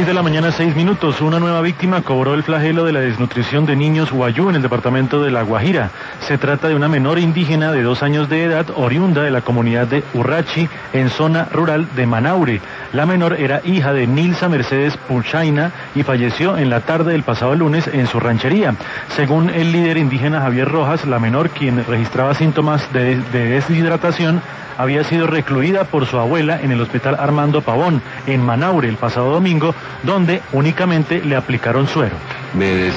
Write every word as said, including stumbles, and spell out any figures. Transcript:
de la mañana, seis minutos. Una nueva víctima cobró el flagelo de la desnutrición de niños Wayuu en el departamento de La Guajira. Se trata de una menor indígena de dos años de edad, oriunda de la comunidad de Urrachi, en zona rural de Manaure. La menor era hija de Nilsa Mercedes Puchaina y falleció en la tarde del pasado lunes en su ranchería. Según el líder indígena Javier Rojas, la menor, quien registraba síntomas de, de deshidratación, había sido recluida por su abuela en el hospital Armando Pavón, en Manaure, el pasado domingo, donde únicamente le aplicaron suero. Me